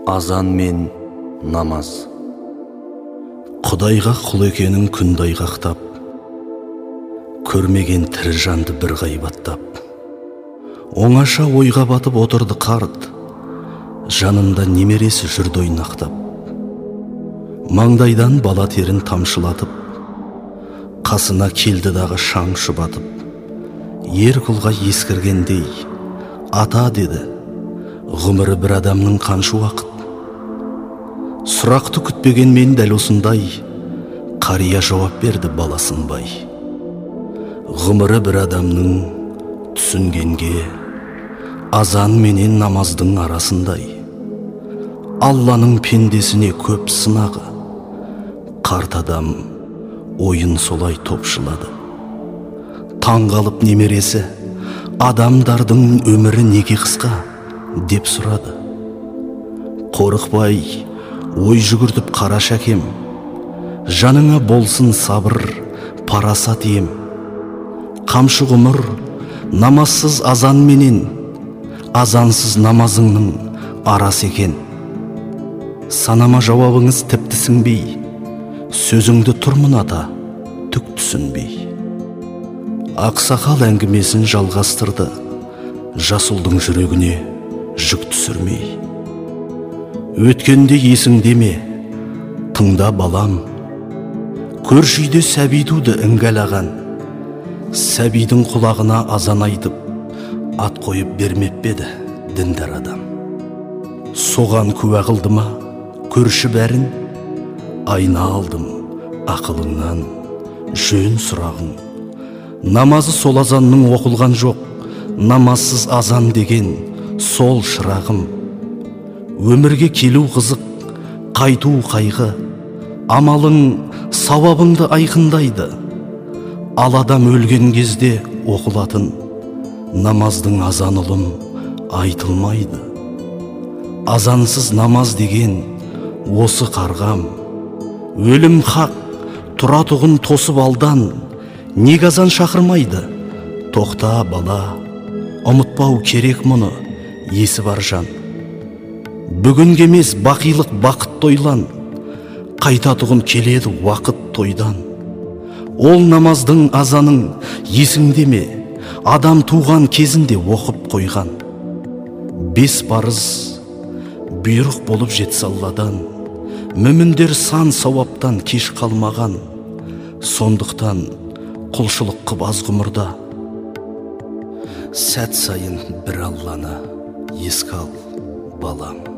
азан мен намаз. Құдайға құл екенін күнді айғақтап, көрмеген тірі жанды бір ғайбаттап, оңаша ойға батып отырды қарт, жанында немересі жүрді ойнақтап. Маңдайдан бала терін тамшылатып, қасына келді дағы шаң шұбатып, ер құлға ескіргендей, ата деді, ғұмыры бір адамның қанша уақыт. Сұрақты күтпеген мен дәл осындай, қария жауап берді баласынбай. Ғұмыры бір адамның түсінгенге, азан менен намаздың арасындай. Алланың пендесіне көп сынағы, қарт адам ойын солай топшылады. Таңғалып немересі, адамдардың өмірі неге қысқа деп сұрады. Қорықпай ой жүгіртіп қара шәкем, жаныңа болсын сабыр, парасат ем. Қамшы ғұмыр намазсыз азан менен, азансыз намазыңның арасы екен. Санама жауабыңыз тіпті сіңбей, сөзіңді тұрмын ата, түк түсінбей. Ақсақал әңгімесін жалғастырды, жас ұлдың жүрегіне жүк түсірмей. Өткенде есіңде ме, тыңда балам, көрші үйде сәби туды іңгәлаған. Сәбидің құлағына азан айтып, ат қойып бермеп еді діндар адам. Соған куә қылды ма көрші бәрін, айна алдым ақылыңнан жөн сұрағың. Намазы сол азанның оқылған жоқ, намазсыз азан деген сол шырағым. Өмірге келу қызық, қайту қайғы, амалың сауабыңды айқындайды. Ал адам өлген кезде оқылатын, намаздың азан ұлым айтылмайды. Азансыз намаз деген осы қарғам, өлім хақ, тұратұғын тосып алдан, неге азан шақырмайды? Тоқта бала, ұмытпау керек мұны, есі бар жан. Бүгінге емес бақилық бақыт тойлан, қайтатұғын келеді уақыт тойдан. Ол намаздың азаның есіңде ме, адам туған кезінде оқып қойған. 5 парыз бұйрық болып жетсе Алладан, мүміндер сан сауаптан кеш қалмаған. Сондықтан құлшылық қып аз ғұмырда, сәт сайын бір Алланы еске ал балам.